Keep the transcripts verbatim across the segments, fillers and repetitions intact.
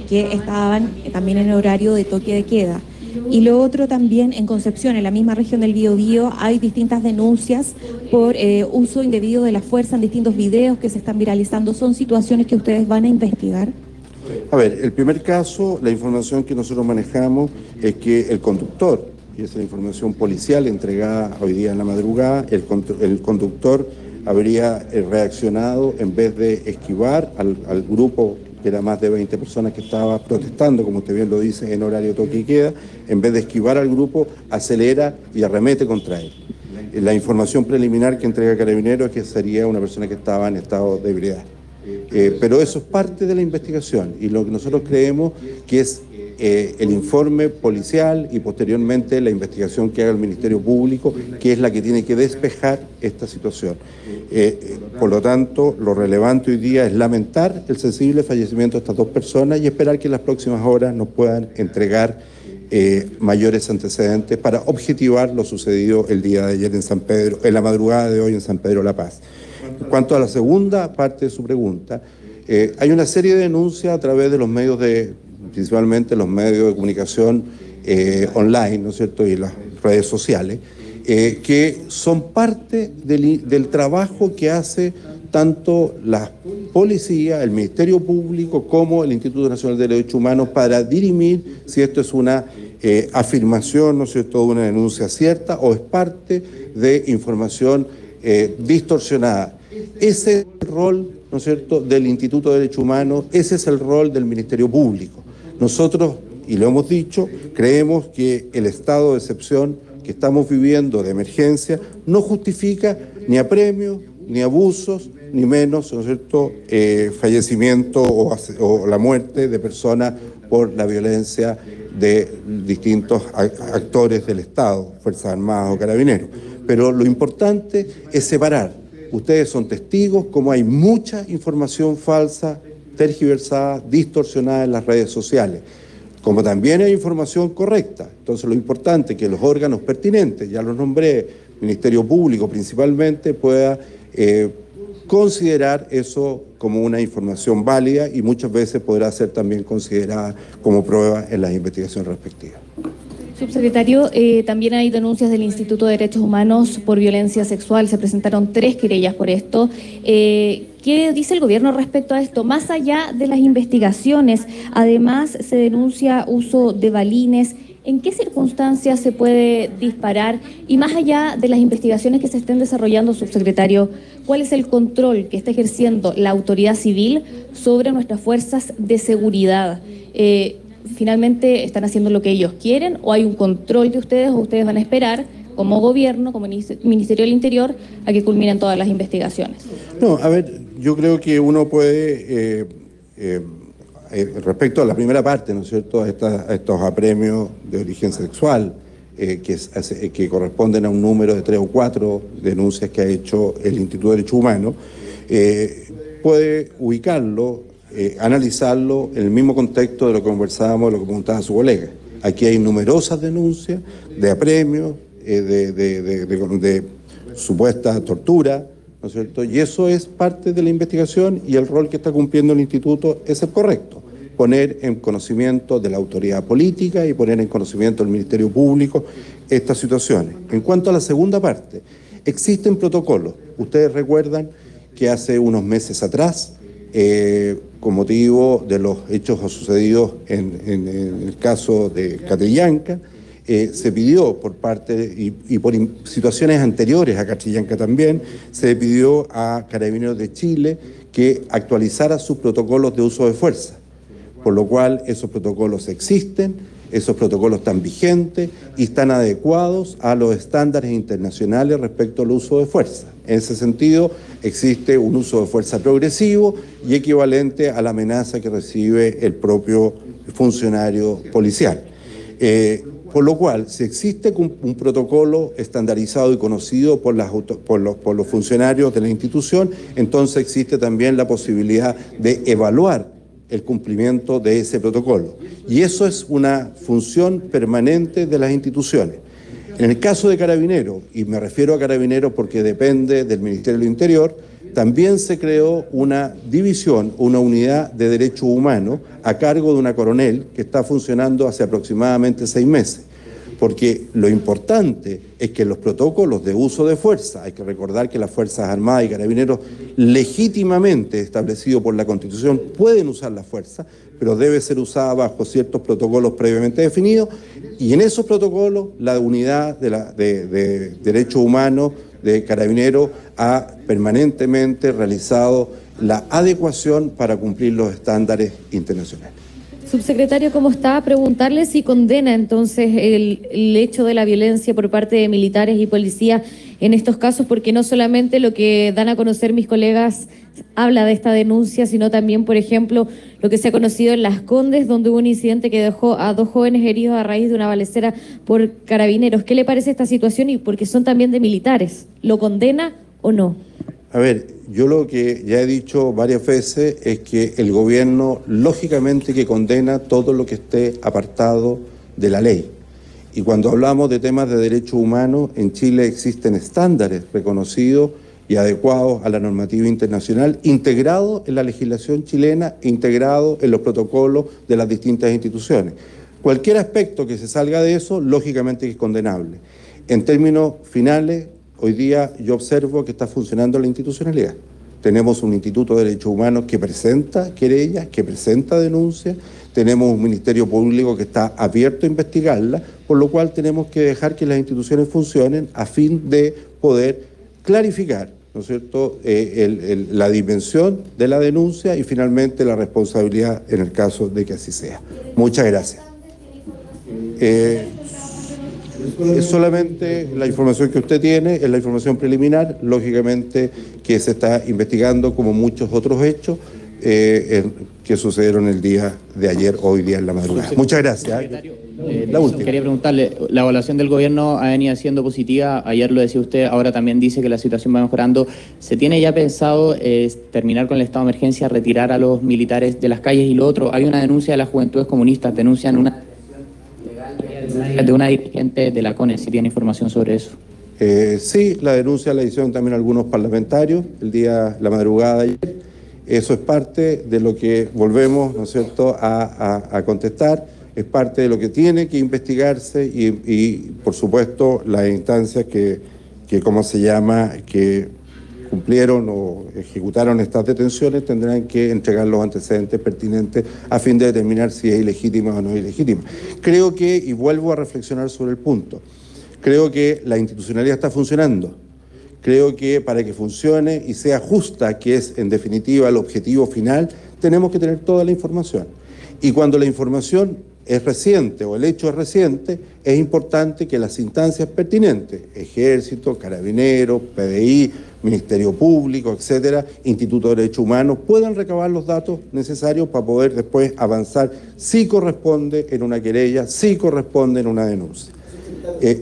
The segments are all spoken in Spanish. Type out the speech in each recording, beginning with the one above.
que estaban también en horario de toque de queda. Y lo otro también, en Concepción, en la misma región del Biobío, hay distintas denuncias por eh, uso indebido de la fuerza en distintos videos que se están viralizando. ¿Son situaciones que ustedes van a investigar? A ver, el primer caso, la información que nosotros manejamos es que el conductor, y esa es la información policial entregada hoy día en la madrugada, el, el conductor habría reaccionado en vez de esquivar al, al grupo, que era más de veinte personas que estaba protestando, como usted bien lo dice, en horario toque y queda, en vez de esquivar al grupo, acelera y arremete contra él. La información preliminar que entrega Carabineros es que sería una persona que estaba en estado de ebriedad. Eh, pero eso es parte de la investigación y lo que nosotros creemos que es eh, el informe policial y posteriormente la investigación que haga el Ministerio Público, que es la que tiene que despejar esta situación. Eh, eh, por lo tanto, lo relevante hoy día es lamentar el sensible fallecimiento de estas dos personas y esperar que en las próximas horas nos puedan entregar eh, mayores antecedentes para objetivar lo sucedido el día de ayer en San Pedro, en la madrugada de hoy en San Pedro La Paz. En cuanto a la segunda parte de su pregunta, eh, hay una serie de denuncias a través de los medios de, principalmente los medios de comunicación eh, online, ¿no es cierto?, y las redes sociales, eh, que son parte del, del trabajo que hace tanto la policía, el Ministerio Público, como el Instituto Nacional de Derechos Humanos para dirimir si esto es una eh, afirmación, ¿no es cierto?, de una denuncia cierta o es parte de información eh, distorsionada. Ese es el rol, ¿no es cierto?, del Instituto de Derechos Humanos, ese es el rol del Ministerio Público. Nosotros, y lo hemos dicho, creemos que el estado de excepción que estamos viviendo de emergencia no justifica ni apremios, ni abusos, ni menos, ¿no es cierto?, eh, fallecimiento o, o la muerte de personas por la violencia de distintos actores del Estado, Fuerzas Armadas o Carabineros. Pero lo importante es separar. Ustedes son testigos como hay mucha información falsa, tergiversada, distorsionada en las redes sociales, como también hay información correcta. Entonces lo importante es que los órganos pertinentes, ya los nombré, Ministerio Público principalmente, pueda eh, considerar eso como una información válida y muchas veces podrá ser también considerada como prueba en las investigaciones respectivas. Subsecretario, eh, también hay denuncias del Instituto de Derechos Humanos por violencia sexual. Se presentaron tres querellas por esto. Eh, ¿Qué dice el gobierno respecto a esto? Más allá de las investigaciones, además se denuncia uso de balines. ¿En qué circunstancias se puede disparar? Y más allá de las investigaciones que se estén desarrollando, subsecretario, ¿cuál es el control que está ejerciendo la autoridad civil sobre nuestras fuerzas de seguridad? Eh, ¿Finalmente están haciendo lo que ellos quieren o hay un control de ustedes o ustedes van a esperar como gobierno, como Ministerio del Interior, a que culminen todas las investigaciones? No, a ver, yo creo que uno puede, eh, eh, eh, respecto a la primera parte, ¿no es cierto?, a, esta, a estos apremios de origen sexual, eh, que, es, que corresponden a un número de tres o cuatro denuncias que ha hecho el Instituto de Derechos Humanos, eh, puede ubicarlo, Eh, analizarlo en el mismo contexto de lo que conversábamos, de lo que preguntaba su colega. Aquí hay numerosas denuncias de apremios, eh, de, de, de, de, de supuesta tortura, ¿no es cierto? Y eso es parte de la investigación y el rol que está cumpliendo el instituto es el correcto, poner en conocimiento de la autoridad política y poner en conocimiento del Ministerio Público estas situaciones. En cuanto a la segunda parte, existen protocolos. Ustedes recuerdan que hace unos meses atrás, Eh, con motivo de los hechos sucedidos en, en, en el caso de Catrillanca, eh, se pidió por parte, y, y por situaciones anteriores a Catrillanca también, se pidió a Carabineros de Chile que actualizara sus protocolos de uso de fuerza, por lo cual esos protocolos existen, esos protocolos están vigentes y están adecuados a los estándares internacionales respecto al uso de fuerza. En ese sentido, existe un uso de fuerza progresivo y equivalente a la amenaza que recibe el propio funcionario policial. Eh, por lo cual, si existe un protocolo estandarizado y conocido por, las, por, los, por los funcionarios de la institución, entonces existe también la posibilidad de evaluar el cumplimiento de ese protocolo. Y eso es una función permanente de las instituciones. En el caso de Carabineros, y me refiero a Carabineros porque depende del Ministerio del Interior, también se creó una división, una unidad de derechos humanos a cargo de una coronel que está funcionando hace aproximadamente seis meses. Porque lo importante es que los protocolos de uso de fuerza, hay que recordar que las Fuerzas Armadas y Carabineros legítimamente establecidos por la Constitución pueden usar la fuerza, pero debe ser usada bajo ciertos protocolos previamente definidos, y en esos protocolos la unidad de, la, de, de derechos humanos de Carabineros ha permanentemente realizado la adecuación para cumplir los estándares internacionales. Subsecretario, ¿cómo está? Preguntarle si condena entonces el, el hecho de la violencia por parte de militares y policías en estos casos, porque no solamente lo que dan a conocer mis colegas habla de esta denuncia, sino también, por ejemplo, lo que se ha conocido en Las Condes, donde hubo un incidente que dejó a dos jóvenes heridos a raíz de una balacera por Carabineros. ¿Qué le parece esta situación? Y porque son también de militares, ¿lo condena o no? A ver, yo lo que ya he dicho varias veces es que el gobierno lógicamente que condena todo lo que esté apartado de la ley. Y cuando hablamos de temas de derechos humanos, en Chile existen estándares reconocidos y adecuados a la normativa internacional, integrados en la legislación chilena, integrados en los protocolos de las distintas instituciones. Cualquier aspecto que se salga de eso, lógicamente es condenable. En términos finales, hoy día yo observo que está funcionando la institucionalidad. Tenemos un Instituto de Derechos Humanos que presenta querellas, que presenta denuncias, tenemos un Ministerio Público que está abierto a investigarla, por lo cual tenemos que dejar que las instituciones funcionen a fin de poder clarificar, ¿no es cierto?, eh, el, el, la dimensión de la denuncia y finalmente la responsabilidad en el caso de que así sea. Muchas gracias. Eh, Es solamente la información que usted tiene, es la información preliminar, lógicamente que se está investigando como muchos otros hechos eh, que sucedieron el día de ayer, hoy día en la madrugada. Muchas gracias. Eh, la última. Quería preguntarle, la evaluación del gobierno ha venido siendo positiva, ayer lo decía usted, ahora también dice que la situación va mejorando. ¿Se tiene ya pensado eh, terminar con el estado de emergencia, retirar a los militares de las calles? Y lo otro, hay una denuncia de las Juventudes Comunistas, denuncian una de una dirigente de la CONE, si tiene información sobre eso. Eh, sí, la denuncia la hicieron también algunos parlamentarios el día, la madrugada de ayer. Eso es parte de lo que volvemos, ¿no es cierto?, a, a, a contestar, es parte de lo que tiene que investigarse y, y por supuesto, las instancias que, que, ¿cómo se llama?, que cumplieron o ejecutaron estas detenciones tendrán que entregar los antecedentes pertinentes a fin de determinar si es ilegítima o no es ilegítima. Creo que, y vuelvo a reflexionar sobre el punto, creo que la institucionalidad está funcionando. Creo que para que funcione y sea justa, que es en definitiva el objetivo final, tenemos que tener toda la información. Y cuando la información es reciente o el hecho es reciente, es importante que las instancias pertinentes, Ejército, Carabineros, P D I, Ministerio Público, etcétera, Instituto de Derechos Humanos, puedan recabar los datos necesarios para poder después avanzar si corresponde en una querella, si corresponde en una denuncia. Eh,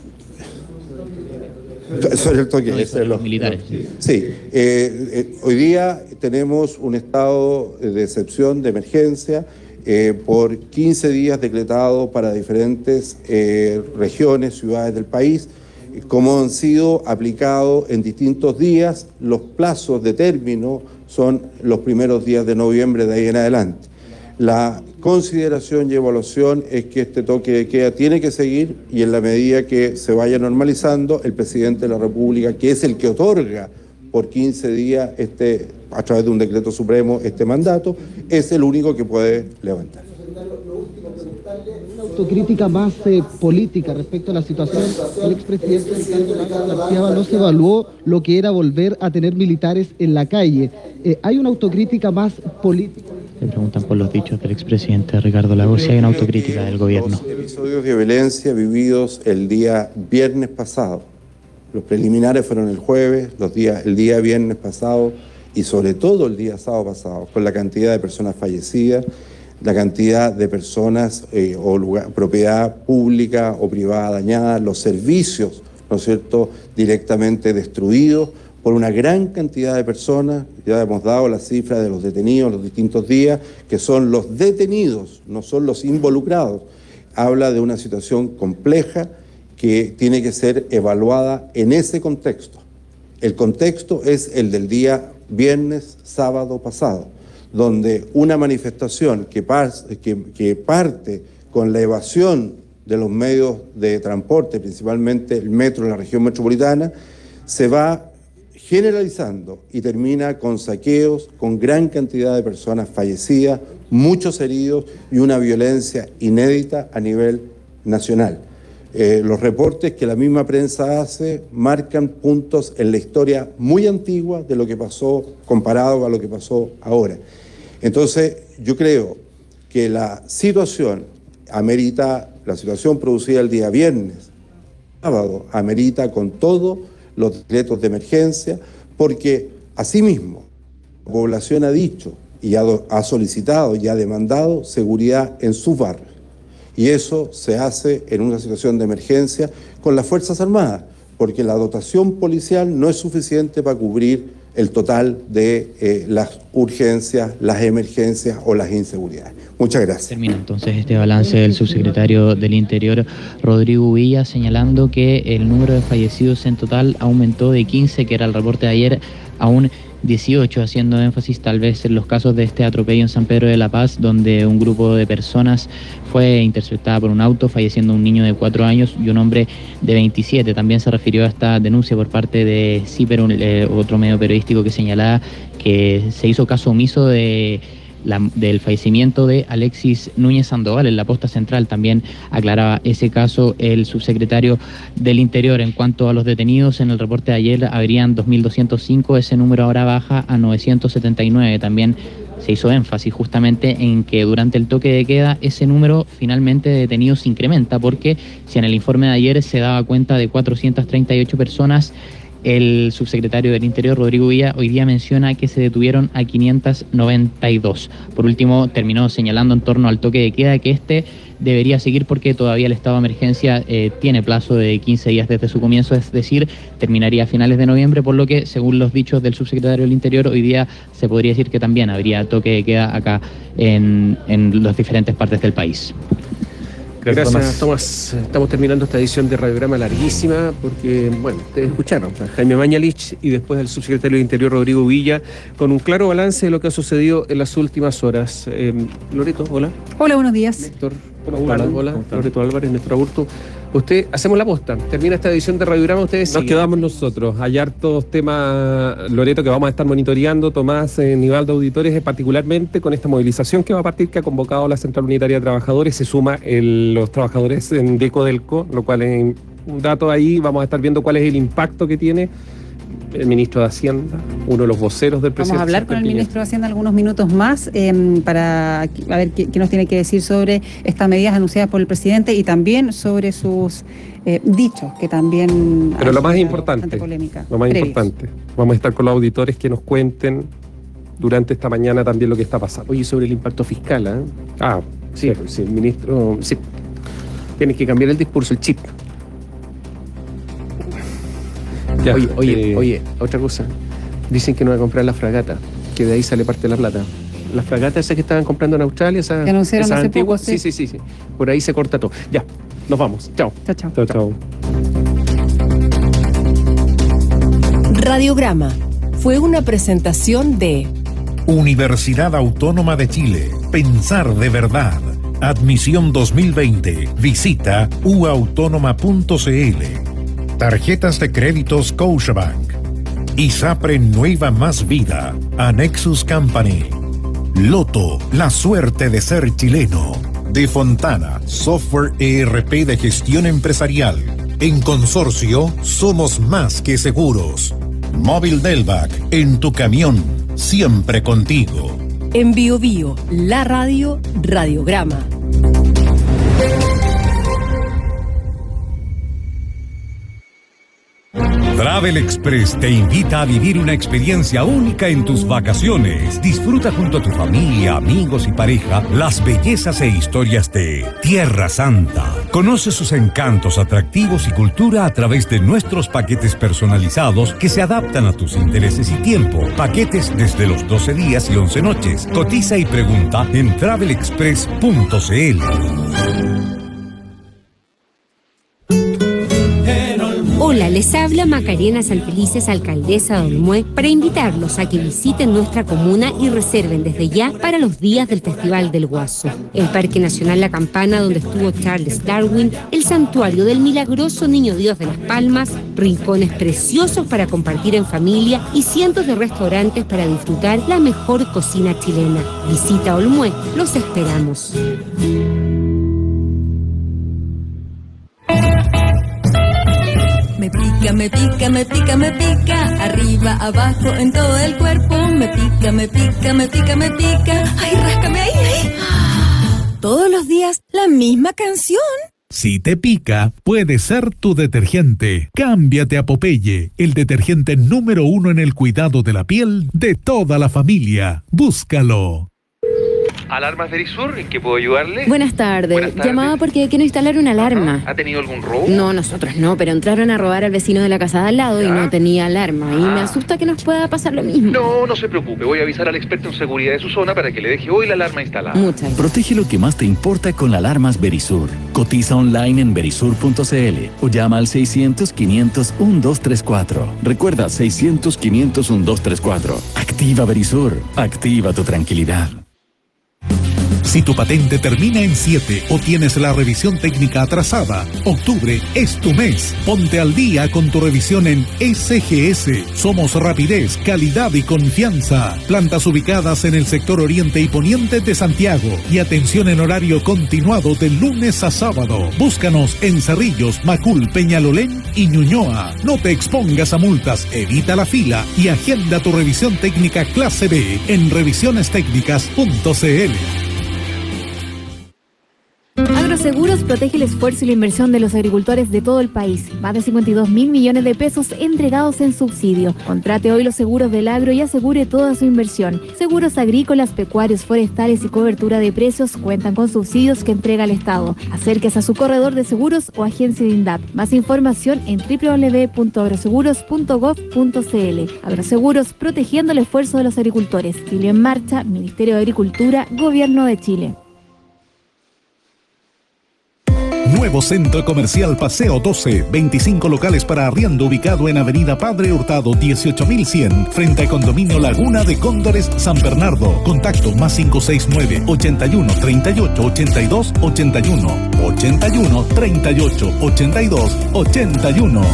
sobre el toque. No, sobre los militares. Sí, eh, eh, hoy día tenemos un estado de excepción, de emergencia, eh, por quince días decretado para diferentes eh, regiones, ciudades del país. Como han sido aplicados en distintos días, los plazos de término son los primeros días de noviembre de ahí en adelante. La consideración y evaluación es que este toque de queda tiene que seguir y en la medida que se vaya normalizando, el presidente de la República, que es el que otorga por quince días este, a través de un decreto supremo este mandato, es el único que puede levantar. Una autocrítica más eh, política respecto a la situación del expresidente Ricardo Lagos García. No se evaluó lo que era volver a tener militares en la calle. Eh, ¿Hay una autocrítica más política? Le preguntan por los dichos del expresidente Ricardo Lagos si hay una autocrítica del gobierno. Los episodios de violencia vividos el día viernes pasado, los preliminares fueron el jueves, los días, el día viernes pasado y sobre todo el día sábado pasado, con la cantidad de personas fallecidas, la cantidad de personas eh, o lugar, propiedad pública o privada dañada, los servicios, ¿no es cierto?, directamente destruidos por una gran cantidad de personas. Ya hemos dado la cifra de los detenidos los distintos días, que son los detenidos, no son los involucrados. Habla de una situación compleja que tiene que ser evaluada en ese contexto. El contexto es el del día viernes, sábado pasado, donde una manifestación que, par- que, que parte con la evasión de los medios de transporte, principalmente el metro en la región metropolitana, se va generalizando y termina con saqueos, con gran cantidad de personas fallecidas, muchos heridos y una violencia inédita a nivel nacional. Eh, los reportes que la misma prensa hace marcan puntos en la historia muy antigua de lo que pasó comparado a lo que pasó ahora. Entonces, yo creo que la situación amerita, la situación producida el día viernes, sábado, amerita con todos los decretos de emergencia, porque asimismo la población ha dicho y ha, ha solicitado y ha demandado seguridad en sus barrios. Y eso se hace en una situación de emergencia con las Fuerzas Armadas, porque la dotación policial no es suficiente para cubrir el total de eh, las urgencias, las emergencias o las inseguridades. Muchas gracias. Termina entonces este balance del subsecretario del Interior, Rodrigo Villa, señalando que el número de fallecidos en total aumentó de quince, que era el reporte de ayer, a un dieciocho, haciendo énfasis tal vez en los casos de este atropello en San Pedro de la Paz, donde un grupo de personas fue interceptada por un auto, falleciendo un niño de cuatro años y un hombre de veintisiete. También se refirió a esta denuncia por parte de CIPER, un, eh, otro medio periodístico que señalaba que se hizo caso omiso de La, del fallecimiento de Alexis Núñez Sandoval en la posta central. También aclaraba ese caso el subsecretario del Interior. En cuanto a los detenidos, en el reporte de ayer habrían dos mil doscientos cinco, ese número ahora baja a novecientos setenta y nueve. También se hizo énfasis justamente en que durante el toque de queda ese número finalmente de detenidos se incrementa, porque si en el informe de ayer se daba cuenta de cuatrocientas treinta y ocho personas, el subsecretario del Interior, Rodrigo Villa, hoy día menciona que se detuvieron a quinientos noventa y dos. Por último, terminó señalando en torno al toque de queda que este debería seguir porque todavía el estado de emergencia eh, tiene plazo de quince días desde su comienzo, es decir, terminaría a finales de noviembre, por lo que, según los dichos del subsecretario del Interior, hoy día se podría decir que también habría toque de queda acá en, en las diferentes partes del país. Gracias, Gracias Tomás. Estamos terminando esta edición de Radiograma larguísima porque, bueno, ustedes escucharon a Jaime Mañalich y después al subsecretario del Interior, Rodrigo Villa, con un claro balance de lo que ha sucedido en las últimas horas. Eh, Loreto, hola. Hola, buenos días. Néstor, hola, hola. Loreto Álvarez, Néstor Aburto. Usted, hacemos la posta. Termina esta edición de Radiograma, ustedes Nos siguen. Quedamos nosotros. Hay hartos temas, Loreto, que vamos a estar monitoreando, Tomás, eh, Nivaldo, auditores, particularmente con esta movilización que va a partir, que ha convocado la Central Unitaria de Trabajadores. Se suma el, los trabajadores en Decodelco, lo cual es un dato ahí. Vamos a estar viendo cuál es el impacto que tiene el ministro de Hacienda, uno de los voceros del presidente. Vamos a hablar con el ministro de Hacienda algunos minutos más eh, para a ver qué, qué nos tiene que decir sobre estas medidas anunciadas por el presidente y también sobre sus eh, dichos, que también... Pero lo más importante, polémica, lo más previos. importante, vamos a estar con los auditores que nos cuenten durante esta mañana también lo que está pasando. Oye, sobre el impacto fiscal, ¿eh? Ah, sí, sí, sí, el ministro... Sí. Tienes que cambiar el discurso, el chip. Ya, oye, oye, eh... oye, otra cosa. Dicen que no va a comprar la fragata, que de ahí sale parte de la plata. Las fragatas esas que estaban comprando en Australia, esas, que anunciaron esas hace antiguas, poco, sí. sí, sí, sí, sí. Por ahí se corta todo. Ya, nos vamos. Chao. Chao, chao. Chao, chao. Radiograma fue una presentación de Universidad Autónoma de Chile. Pensar de verdad. Admisión dos mil veinte. Visita u autónoma punto c l. Tarjetas de créditos Scotiabank. ISAPRE Nueva Más Vida. Annexus Company. Loto, la suerte de ser chileno. De Fontana, software E R P de gestión empresarial. En consorcio, somos más que seguros. Móvil Delvac, en tu camión, siempre contigo. En Bio Bio, la radio, Radiograma. Travel Express te invita a vivir una experiencia única en tus vacaciones. Disfruta junto a tu familia, amigos y pareja las bellezas e historias de Tierra Santa. Conoce sus encantos, atractivos y cultura a través de nuestros paquetes personalizados que se adaptan a tus intereses y tiempo. Paquetes desde los doce días y once noches. Cotiza y pregunta en travel express punto c l. Hola Hola, les habla Macarena Sanfelices, alcaldesa de Olmué, para invitarlos a que visiten nuestra comuna y reserven desde ya para los días del Festival del Guaso. El Parque Nacional La Campana, donde estuvo Charles Darwin, el Santuario del Milagroso Niño Dios de Las Palmas, rincones preciosos para compartir en familia y cientos de restaurantes para disfrutar la mejor cocina chilena. Visita Olmué, los esperamos. Me pica, me pica, me pica, me pica, arriba, abajo, en todo el cuerpo. Me pica, me pica, me pica, me pica. Ay, ráscame ahí, ahí. Todos los días, la misma canción. Si te pica, puede ser tu detergente. Cámbiate a Popeye, el detergente número uno en el cuidado de la piel de toda la familia. Búscalo. Alarmas Verisur, ¿en qué puedo ayudarle? Buenas tardes. Buenas tardes. Llamaba porque quiero instalar una alarma. ¿Ha tenido algún robo? No, nosotros no, pero entraron a robar al vecino de la casa de al lado. ¿Ya? Y no tenía alarma. Y me asusta que nos pueda pasar lo mismo. No, no se preocupe. Voy a avisar al experto en seguridad de su zona para que le deje hoy la alarma instalada. Muchas gracias. Protege lo que más te importa con alarmas Verisur. Cotiza online en verisur punto c l o llama al seiscientos, quinientos, doce treinta y cuatro. Recuerda, seiscientos, quinientos, doce treinta y cuatro. Activa Verisur. Activa tu tranquilidad. Si tu patente termina en siete o tienes la revisión técnica atrasada, octubre es tu mes. Ponte al día con tu revisión en S G S. Somos rapidez, calidad y confianza. Plantas ubicadas en el sector oriente y poniente de Santiago y atención en horario continuado de lunes a sábado. Búscanos en Cerrillos, Macul, Peñalolén y Ñuñoa. No te expongas a multas, evita la fila y agenda tu revisión técnica clase B en revisiones técnicas punto c l. Agroseguros protege el esfuerzo y la inversión de los agricultores de todo el país. Más de cincuenta y dos mil millones de pesos entregados en subsidio. Contrate hoy los seguros del agro y asegure toda su inversión. Seguros agrícolas, pecuarios, forestales y cobertura de precios cuentan con subsidios que entrega el Estado. Acérquese a su corredor de seguros o agencia de INDAP. Más información en doble u doble u doble u punto agroseguros punto gob punto c l. Agroseguros, protegiendo el esfuerzo de los agricultores. Chile en Marcha, Ministerio de Agricultura, Gobierno de Chile. Nuevo Centro Comercial Paseo doce, veinticinco locales para arriendo ubicado en Avenida Padre Hurtado dieciocho mil cien, frente al condominio Laguna de Cóndores, San Bernardo. Contacto más cinco seis nueve, ochenta y uno, treinta y ocho, ochenta y dos, ochenta y uno, ochenta y uno, treinta y ocho, ochenta y dos, ochenta y uno.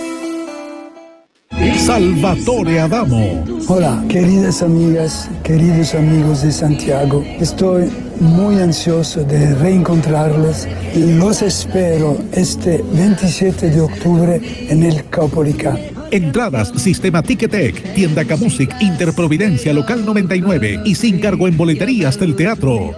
Salvatore Adamo. Hola, queridas amigas, queridos amigos de Santiago. Estoy muy ansioso de reencontrarles. Los espero este veintisiete de octubre en el Caupolicán. Entradas Sistema Ticketek, Tienda Camusic, Interprovidencia, Local noventa y nueve y sin cargo en boleterías del teatro.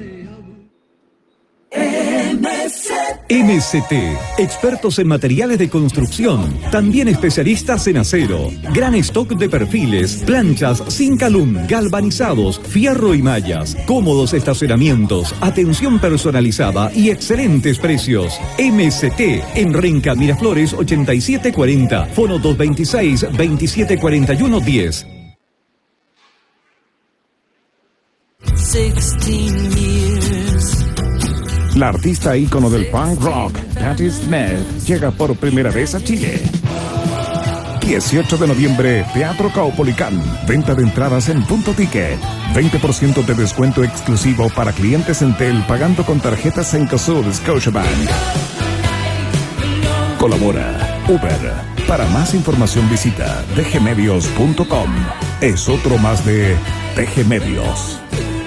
M S T, expertos en materiales de construcción, también especialistas en acero, gran stock de perfiles, planchas, Zincalum, galvanizados, fierro y mallas, cómodos estacionamientos, atención personalizada y excelentes precios. M S T en Renca Miraflores ochenta y siete cuarenta, fono dos veintiséis, veintisiete cuarenta y uno diez. La artista ícono del punk rock, Patti Smith, llega por primera vez a Chile. dieciocho de noviembre, Teatro Caupolicán. Venta de entradas en Punto Ticket. veinte por ciento de descuento exclusivo para clientes Entel pagando con tarjetas Cencosud Scotiabank. Colabora Uber. Para más información visita d g medios punto com. Es otro más de D G Medios.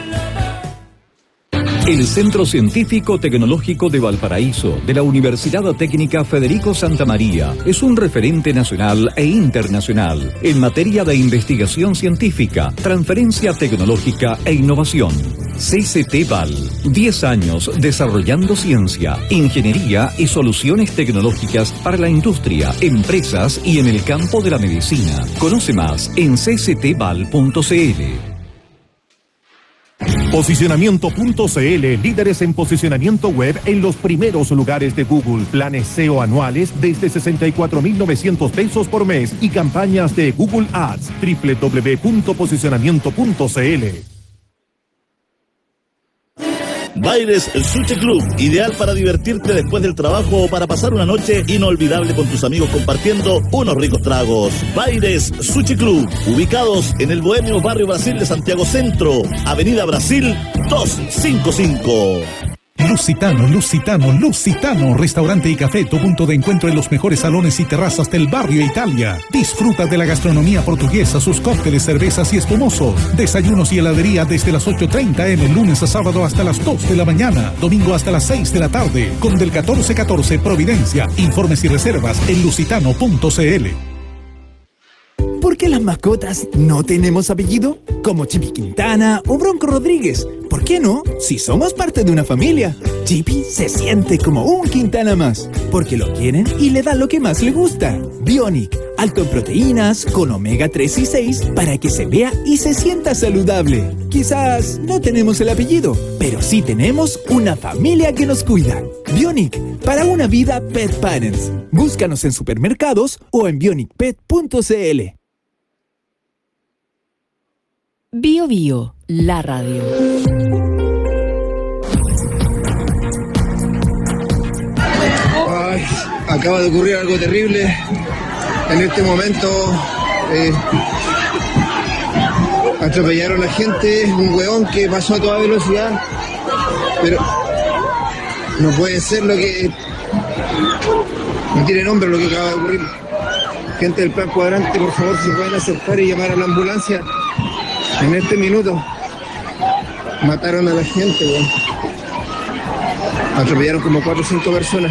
El Centro Científico Tecnológico de Valparaíso de la Universidad Técnica Federico Santa María es un referente nacional e internacional en materia de investigación científica, transferencia tecnológica e innovación. C C T Val, diez años desarrollando ciencia, ingeniería y soluciones tecnológicas para la industria, empresas y en el campo de la medicina. Conoce más en c c t val punto c l. Posicionamiento punto c l, líderes en posicionamiento web en los primeros lugares de Google. Planes S E O anuales desde sesenta y cuatro mil novecientos pesos por mes y campañas de Google Ads. doble u doble u doble u punto posicionamiento punto c l. Baires Sushi Club, ideal para divertirte después del trabajo o para pasar una noche inolvidable con tus amigos compartiendo unos ricos tragos. Baires Sushi Club, ubicados en el bohemio barrio Brasil de Santiago Centro, Avenida Brasil doscientos cincuenta y cinco. Lusitano, Lusitano, Lusitano, restaurante y café, tu punto de encuentro en los mejores salones y terrazas del barrio Italia. Disfruta de la gastronomía portuguesa, sus cócteles, cervezas y espumosos. Desayunos y heladería desde las ocho treinta eme, lunes a sábado hasta las dos de la mañana, domingo hasta las seis de la tarde, con del catorce catorce Providencia. Informes y reservas en lusitano punto cl. ¿Por qué las mascotas no tenemos apellido? Como Chipi Quintana o Bronco Rodríguez. ¿Por qué no? Si somos parte de una familia. Chipi se siente como un Quintana más, porque lo quieren y le dan lo que más le gusta. Bionic, alto en proteínas, con omega tres y seis, para que se vea y se sienta saludable. Quizás no tenemos el apellido, pero sí tenemos una familia que nos cuida. Bionic, para una vida Pet Parents. Búscanos en supermercados o en bionic pet punto cl. Bio Bio, la radio. Ay, acaba de ocurrir algo terrible. En este momento eh, atropellaron a gente, un hueón que pasó a toda velocidad, pero no puede ser lo que... No tiene nombre lo que acaba de ocurrir. Gente del plan cuadrante, por favor, si pueden acercar y llamar a la ambulancia. En este minuto mataron a la gente, weón. Atropellaron como cuatro o cinco personas.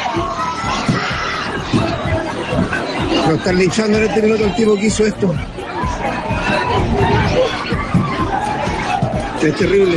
Lo están linchando en este minuto el tipo que hizo esto. Es terrible.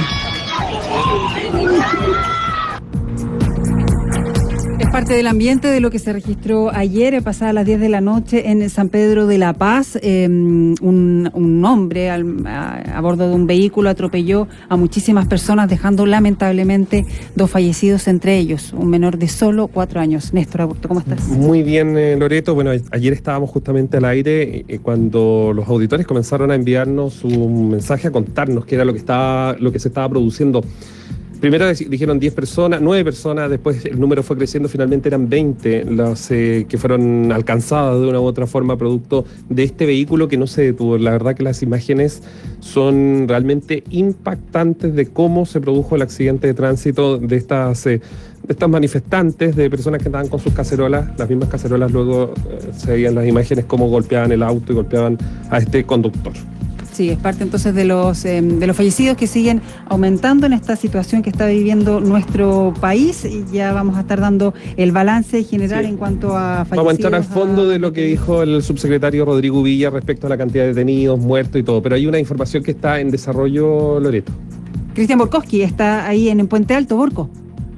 Es parte del ambiente de lo que se registró ayer, pasada las diez de la noche, en San Pedro de la Paz. Eh, un, un hombre al, a, a bordo de un vehículo atropelló a muchísimas personas, dejando lamentablemente dos fallecidos, entre ellos un menor de solo cuatro años. Néstor Aburto, ¿cómo estás? Muy bien, eh, Loreto. Bueno, ayer estábamos justamente al aire eh, cuando los auditores comenzaron a enviarnos un mensaje a contarnos qué era lo que estaba, lo que se estaba produciendo. Primero dijeron diez personas, nueve personas, después el número fue creciendo, finalmente eran veinte las eh, que fueron alcanzadas de una u otra forma producto de este vehículo que no se detuvo. La verdad que las imágenes son realmente impactantes de cómo se produjo el accidente de tránsito de estas, eh, de estas manifestantes, de personas que andaban con sus cacerolas. Las mismas cacerolas luego eh, se veían las imágenes cómo golpeaban el auto y golpeaban a este conductor. Sí, es parte entonces de los eh, de los fallecidos que siguen aumentando en esta situación que está viviendo nuestro país, y ya vamos a estar dando el balance general sí. en cuanto a fallecidos. Vamos a entrar al fondo a... de lo que dijo el subsecretario Rodrigo Villa respecto a la cantidad de detenidos, muertos y todo, pero hay una información que está en desarrollo, Loreto. Cristian Borkowski está ahí en Puente Alto. Borco.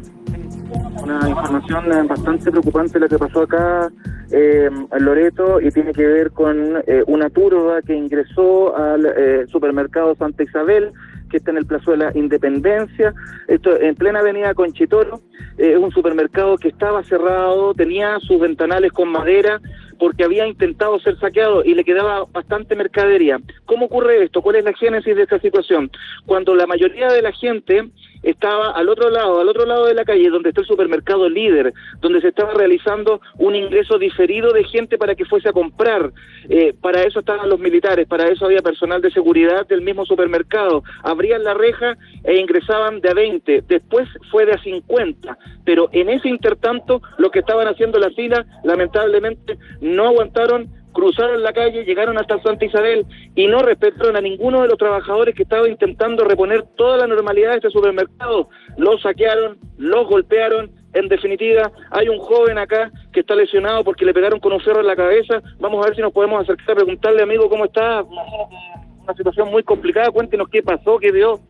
Una información bastante preocupante la que pasó acá eh, en Loreto, y tiene que ver con eh, una turba que ingresó al eh, supermercado Santa Isabel, que está en el Plazo de la Independencia, esto en plena avenida Conchitoro. Es eh, un supermercado que estaba cerrado, tenía sus ventanales con madera, porque había intentado ser saqueado y le quedaba bastante mercadería. ¿Cómo ocurre esto? ¿Cuál es la génesis de esta situación? Cuando la mayoría de la gente estaba al otro lado, al otro lado de la calle, donde está el supermercado Líder, donde se estaba realizando un ingreso diferido de gente para que fuese a comprar. Eh, para eso estaban los militares, para eso había personal de seguridad del mismo supermercado. Abrían la reja e ingresaban de a veinte, después fue de a cincuenta, pero en ese intertanto, los que estaban haciendo la fila, lamentablemente, no aguantaron, cruzaron la calle, llegaron hasta Santa Isabel y no respetaron a ninguno de los trabajadores que estaban intentando reponer toda la normalidad de este supermercado. Los saquearon, los golpearon. En definitiva, hay un joven acá que está lesionado porque le pegaron con un ferro en la cabeza. Vamos a ver si nos podemos acercar a preguntarle, amigo, ¿cómo está? Una situación muy complicada. Cuéntenos qué pasó, qué vio.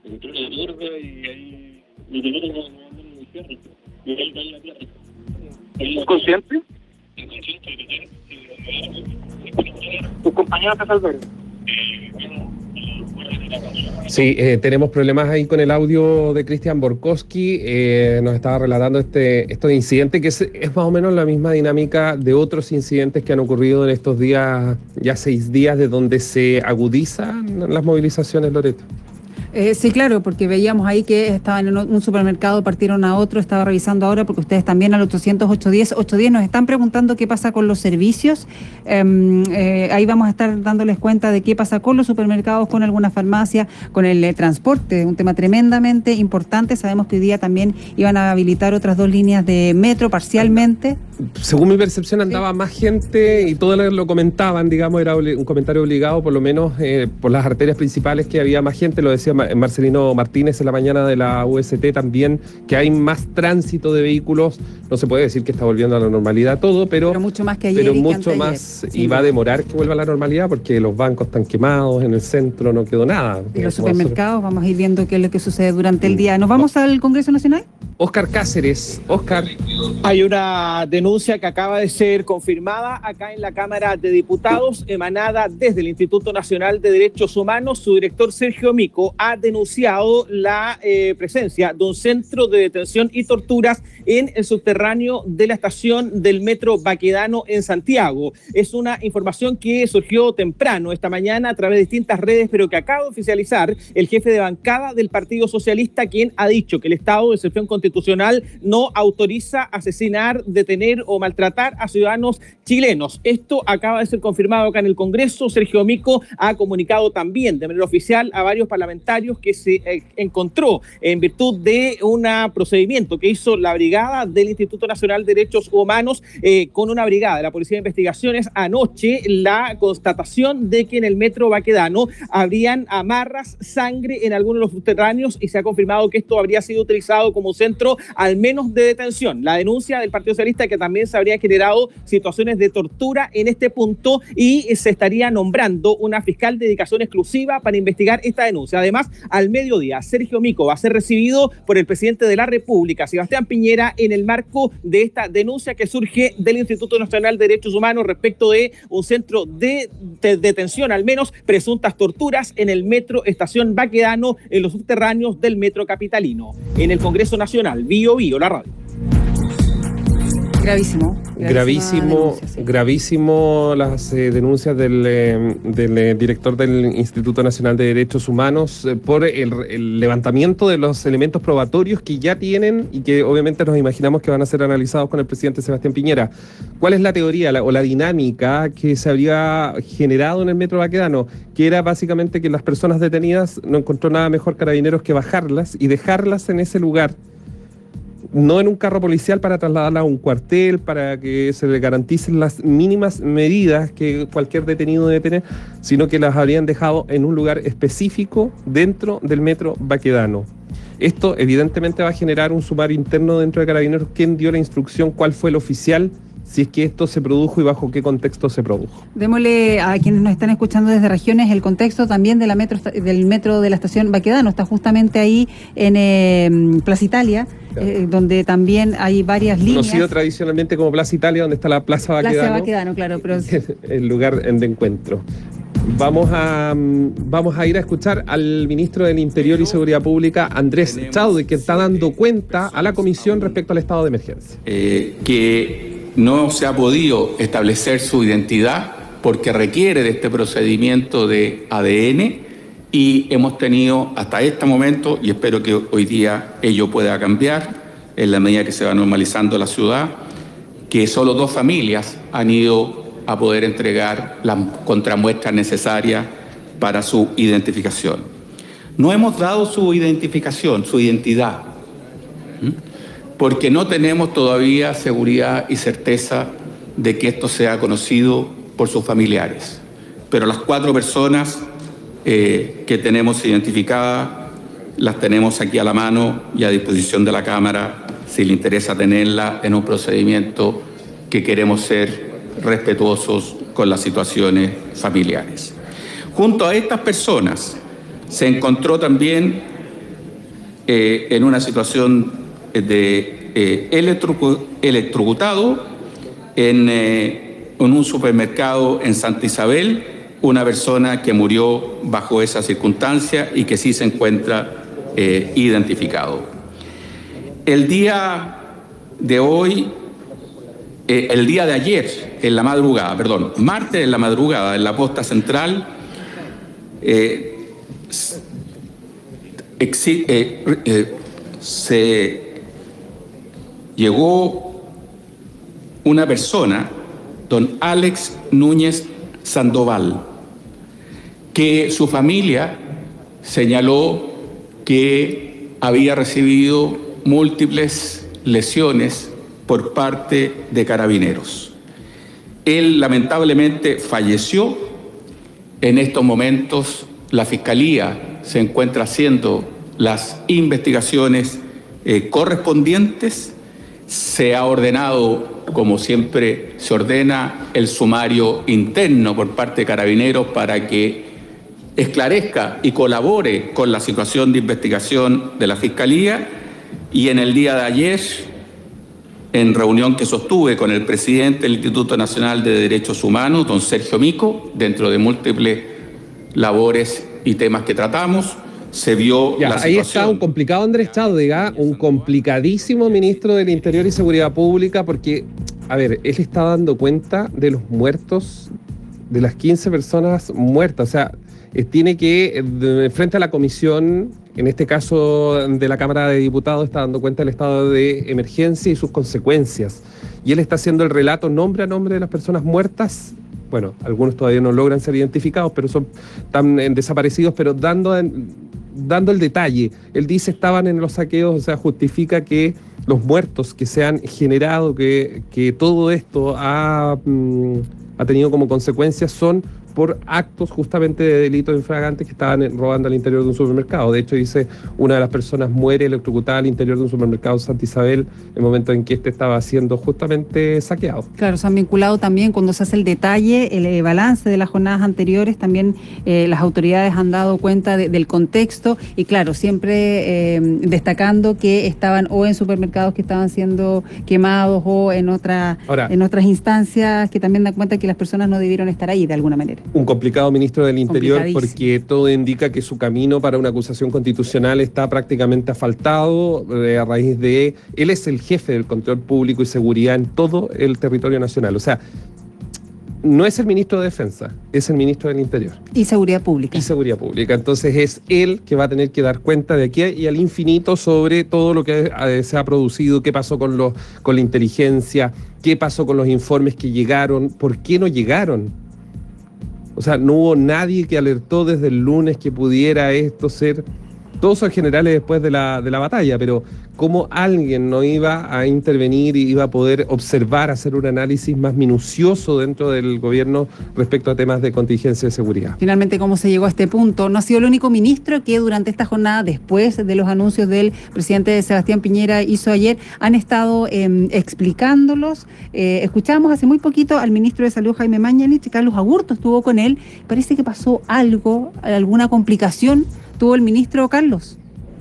¿Consciente? ¿Tus compañeros te salvaron? Sí, eh, tenemos problemas ahí con el audio de Cristian Borkowski. Eh, nos estaba relatando este, este incidente que es, es más o menos la misma dinámica de otros incidentes que han ocurrido en estos días, ya seis días, de donde se agudizan las movilizaciones, Loreto. Eh, sí, claro, porque veíamos ahí que estaban en un supermercado, partieron a otro, estaba revisando ahora, porque ustedes también al ochocientos, ochocientos diez, ochocientos diez nos están preguntando qué pasa con los servicios. Eh, eh, ahí vamos a estar dándoles cuenta de qué pasa con los supermercados, con algunas farmacias, con el eh, transporte, un tema tremendamente importante. Sabemos que hoy día también iban a habilitar otras dos líneas de metro parcialmente. Según mi percepción andaba sí. más gente y todos lo comentaban, digamos, era un comentario obligado, por lo menos eh, por las arterias principales, que había más gente. Lo decía Marcelino Martínez en la mañana de la U S T también, que hay más tránsito de vehículos. No se puede decir que está volviendo a la normalidad todo, pero, pero mucho más que ayer, pero y mucho más sí, y va a demorar que vuelva a la normalidad, porque los bancos están quemados, en el centro no quedó nada. Y los supermercados, vamos a ir viendo qué es lo que sucede durante el día. ¿Nos vamos al Congreso Nacional? Óscar Cáceres. Óscar. Hay una denuncia que acaba de ser confirmada acá en la Cámara de Diputados, emanada desde el Instituto Nacional de Derechos Humanos. Su director, Sergio Mico, ha denunciado la eh, presencia de un centro de detención y torturas en el subterráneo de la estación del Metro Baquedano en Santiago. Es una información que surgió temprano esta mañana a través de distintas redes, pero que acaba de oficializar el jefe de bancada del Partido Socialista, quien ha dicho que el Estado de excepción constitucional no autoriza asesinar, detener o maltratar a ciudadanos chilenos. Esto acaba de ser confirmado acá en el Congreso. Sergio Mico ha comunicado también de manera oficial a varios parlamentarios que se eh, encontró en virtud de un procedimiento que hizo la brigada del Instituto Nacional de Derechos Humanos eh, con una brigada de la Policía de Investigaciones anoche, la constatación de que en el Metro Baquedano habrían amarras, sangre en algunos de los subterráneos, y se ha confirmado que esto habría sido utilizado como centro al menos de detención. La denuncia del Partido Socialista que también se habría generado situaciones de tortura en este punto, y se estaría nombrando una fiscal de dedicación exclusiva para investigar esta denuncia. Además, al mediodía, Sergio Mico va a ser recibido por el presidente de la República, Sebastián Piñera, en el marco de esta denuncia que surge del Instituto Nacional de Derechos Humanos respecto de un centro de, de detención, al menos presuntas torturas en el Metro Estación Baquedano, en los subterráneos del Metro Capitalino. En el Congreso Nacional, Bío Bío, la radio. Gravísimo. Gravísimo, denuncia, sí. gravísimo las eh, denuncias del, eh, del eh, director del Instituto Nacional de Derechos Humanos eh, por el, el levantamiento de los elementos probatorios que ya tienen y que obviamente nos imaginamos que van a ser analizados con el presidente Sebastián Piñera. ¿Cuál es la teoría la, o la dinámica que se habría generado en el Metro Baquedano? Que era básicamente que las personas detenidas no encontró nada mejor Carabineros que bajarlas y dejarlas en ese lugar, no en un carro policial para trasladarla a un cuartel, para que se le garanticen las mínimas medidas que cualquier detenido debe tener, sino que las habrían dejado en un lugar específico dentro del Metro Baquedano. Esto evidentemente va a generar un sumario interno dentro de Carabineros. ¿Quién dio la instrucción? ¿Cuál fue el oficial? Si es que esto se produjo y bajo qué contexto se produjo. Démosle a quienes nos están escuchando desde regiones el contexto también de la metro, del metro de la estación Baquedano. Está justamente ahí en eh, Plaza Italia, claro. eh, donde también hay varias líneas. Conocido tradicionalmente como Plaza Italia, donde está la Plaza Baquedano. Plaza Baquedano, claro. Pero... el lugar de encuentro. Vamos a, vamos a ir a escuchar al ministro del Interior y Seguridad Pública, Andrés Chadwick, que está dando cuenta a la comisión respecto al estado de emergencia. Eh, que no se ha podido establecer su identidad porque requiere de este procedimiento de A D N, y hemos tenido hasta este momento, y espero que hoy día ello pueda cambiar en la medida que se va normalizando la ciudad, que solo dos familias han ido a poder entregar las contramuestras necesarias para su identificación. No hemos dado su identificación, su identidad, ¿sí? Porque no tenemos todavía seguridad y certeza de que esto sea conocido por sus familiares. Pero las cuatro personas eh, que tenemos identificadas, las tenemos aquí a la mano y a disposición de la Cámara, si le interesa tenerla en un procedimiento que queremos ser respetuosos con las situaciones familiares. Junto a estas personas se encontró también eh, en una situación de eh, electro, electrocutado en, eh, en un supermercado en Santa Isabel, una persona que murió bajo esa circunstancia y que sí se encuentra eh, identificado. El día de hoy, eh, el día de ayer, en la madrugada, perdón, martes en la madrugada, en la posta central, eh, exi- eh, eh, se llegó una persona, don Alex Núñez Sandoval, que su familia señaló que había recibido múltiples lesiones por parte de carabineros. Él lamentablemente falleció. En estos momentos la Fiscalía se encuentra haciendo las investigaciones eh, correspondientes. Se ha ordenado, como siempre se ordena, el sumario interno por parte de Carabineros para que esclarezca y colabore con la situación de investigación de la Fiscalía. Y en el día de ayer, en reunión que sostuve con el presidente del Instituto Nacional de Derechos Humanos, don Sergio Mico, dentro de múltiples labores y temas que tratamos, se vio ya, la ahí situación. está un complicado Andrés Chávez, un complicadísimo ministro del Interior y Seguridad Pública, porque, a ver, él está dando cuenta de los muertos, de las quince personas muertas. O sea, eh, tiene que, de, frente a la comisión, en este caso de la Cámara de Diputados, está dando cuenta del estado de emergencia y sus consecuencias. Y él está haciendo el relato nombre a nombre de las personas muertas. Bueno, algunos todavía no logran ser identificados, pero son tan eh, desaparecidos, pero dando... En, dando el detalle. Él dice estaban en los saqueos, o sea, justifica que los muertos que se han generado, que, que todo esto ha, mm, ha tenido como consecuencias son por actos justamente de delitos infragantes que estaban robando al interior de un supermercado. De hecho, dice, una de las personas muere electrocutada al interior de un supermercado en Santa Isabel en el momento en que este estaba siendo justamente saqueado. Claro, se han vinculado también, cuando se hace el detalle, el eh, balance de las jornadas anteriores, también eh, las autoridades han dado cuenta de, del contexto y claro, siempre eh, destacando que estaban o en supermercados que estaban siendo quemados o en, otra, Ahora, en otras instancias que también dan cuenta que las personas no debieron estar ahí de alguna manera. Un complicado ministro del Interior porque todo indica que su camino para una acusación constitucional está prácticamente asfaltado eh, a raíz de... Él es el jefe del control público y seguridad en todo el territorio nacional. O sea, no es el ministro de Defensa, es el ministro del Interior. Y Seguridad Pública. Y Seguridad Pública. Entonces es él que va a tener que dar cuenta de aquí y al infinito sobre todo lo que eh, se ha producido, qué pasó con, los, con la inteligencia, qué pasó con los informes que llegaron, por qué no llegaron. O sea, no hubo nadie que alertó desde el lunes que pudiera esto ser... Todos son generales después de la, de la batalla, pero cómo alguien no iba a intervenir y iba a poder observar, hacer un análisis más minucioso dentro del gobierno respecto a temas de contingencia de seguridad. Finalmente, ¿cómo se llegó a este punto? No ha sido el único ministro que durante esta jornada, después de los anuncios del presidente Sebastián Piñera hizo ayer, han estado eh, explicándolos. Eh, escuchábamos hace muy poquito al ministro de Salud, Jaime Mañalich, Carlos Agurto estuvo con él. Parece que pasó algo, alguna complicación tuvo el ministro Carlos.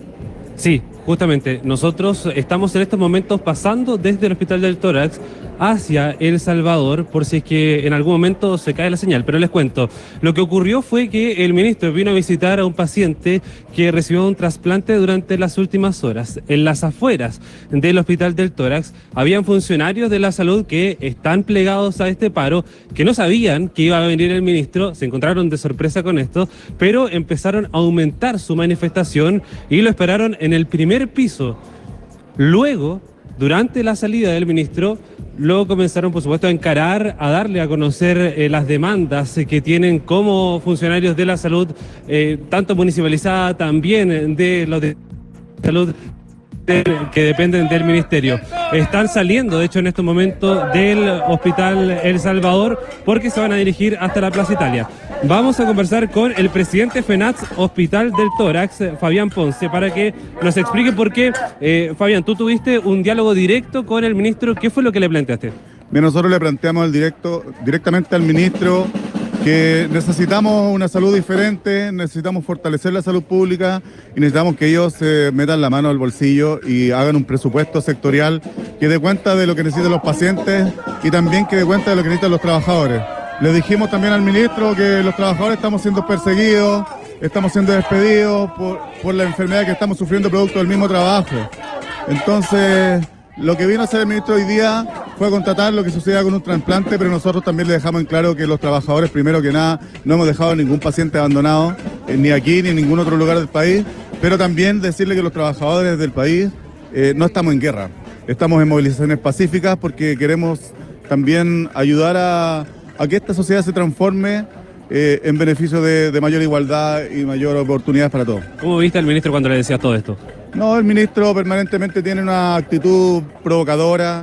Sí, justamente, nosotros estamos en estos momentos pasando desde el Hospital del Tórax hacia El Salvador, por si es que en algún momento se cae la señal, pero les cuento, lo que ocurrió fue que el ministro vino a visitar a un paciente que recibió un trasplante durante las últimas horas. En las afueras del Hospital del Tórax habían funcionarios de la salud que están plegados a este paro, que no sabían que iba a venir el ministro, se encontraron de sorpresa con esto, pero empezaron a aumentar su manifestación y lo esperaron en el primer piso. Luego, durante la salida del ministro, luego comenzaron, por supuesto, a encarar, a darle a conocer eh, las demandas eh, que tienen como funcionarios de la salud, eh, tanto municipalizada, también de los de salud de, que dependen del ministerio. Están saliendo, de hecho, en estos momentos del Hospital El Salvador, porque se van a dirigir hasta la Plaza Italia. Vamos a conversar con el presidente FENATS Hospital del Tórax, Fabián Ponce, para que nos explique por qué. Eh, Fabián, tú tuviste un diálogo directo con el ministro. ¿Qué fue lo que le planteaste? Bien, nosotros le planteamos el directo, directamente al ministro que necesitamos una salud diferente, necesitamos fortalecer la salud pública y necesitamos que ellos se metan la mano al bolsillo y hagan un presupuesto sectorial que dé cuenta de lo que necesitan los pacientes y también que dé cuenta de lo que necesitan los trabajadores. Le dijimos también al ministro que los trabajadores estamos siendo perseguidos, estamos siendo despedidos por, por la enfermedad que estamos sufriendo producto del mismo trabajo. Entonces, lo que vino a hacer el ministro hoy día fue constatar lo que sucedía con un trasplante, pero nosotros también le dejamos en claro que los trabajadores, primero que nada, no hemos dejado a ningún paciente abandonado, eh, ni aquí ni en ningún otro lugar del país, pero también decirle que los trabajadores del país eh, no estamos en guerra, estamos en movilizaciones pacíficas porque queremos también ayudar a, a que esta sociedad se transforme eh, en beneficio de, de mayor igualdad y mayor oportunidades para todos. ¿Cómo viste al ministro cuando le decías todo esto? No, el ministro permanentemente tiene una actitud provocadora,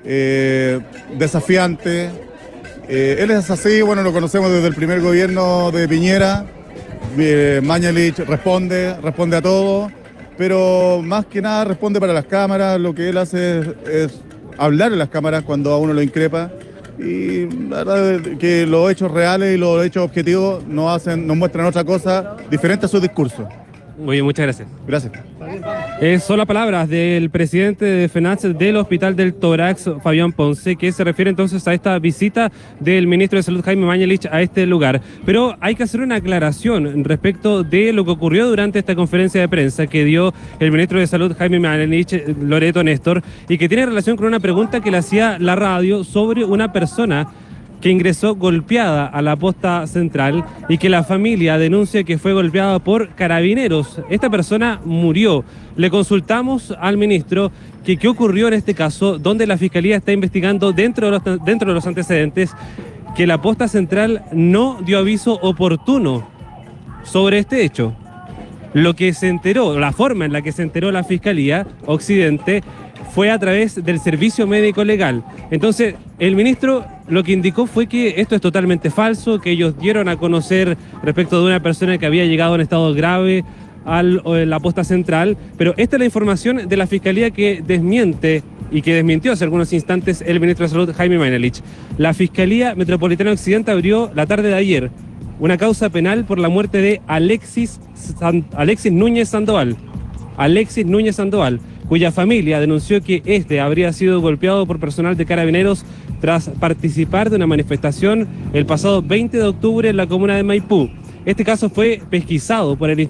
eh, desafiante. Eh, él es así, bueno, lo conocemos desde el primer gobierno de Piñera. Eh, Mañalich responde, responde a todo, pero más que nada responde para las cámaras. Lo que él hace es, es hablar en las cámaras cuando a uno lo increpa. Y la verdad es que los hechos reales y los hechos objetivos nos hacen, nos muestran otra cosa diferente a su discurso. Muy bien, muchas gracias. Gracias. Eh, son las palabras del presidente de FENATS del Hospital del Tórax, Fabián Ponce, que se refiere entonces a esta visita del ministro de Salud, Jaime Mañalich, a este lugar. Pero hay que hacer una aclaración respecto de lo que ocurrió durante esta conferencia de prensa que dio el ministro de Salud, Jaime Mañalich, Loreto Néstor, y que tiene relación con una pregunta que le hacía la radio sobre una persona que ingresó golpeada a la posta central y que la familia denuncia que fue golpeada por carabineros. Esta persona murió. Le consultamos al ministro que qué ocurrió en este caso, donde la Fiscalía está investigando dentro de los, dentro de los antecedentes que la posta central no dio aviso oportuno sobre este hecho. Lo que se enteró, la forma en la que se enteró la Fiscalía Occidente fue a través del servicio médico legal. Entonces, el ministro lo que indicó fue que esto es totalmente falso, que ellos dieron a conocer respecto de una persona que había llegado en estado grave a la posta central, pero esta es la información de la Fiscalía que desmiente y que desmintió hace algunos instantes el ministro de Salud, Jaime Mañalich. La Fiscalía Metropolitana Occidente abrió la tarde de ayer una causa penal por la muerte de Alexis, San, Alexis Núñez Sandoval. Alexis Núñez Sandoval, cuya familia denunció que este habría sido golpeado por personal de carabineros tras participar de una manifestación el pasado veinte de octubre en la comuna de Maipú. Este caso fue pesquisado por el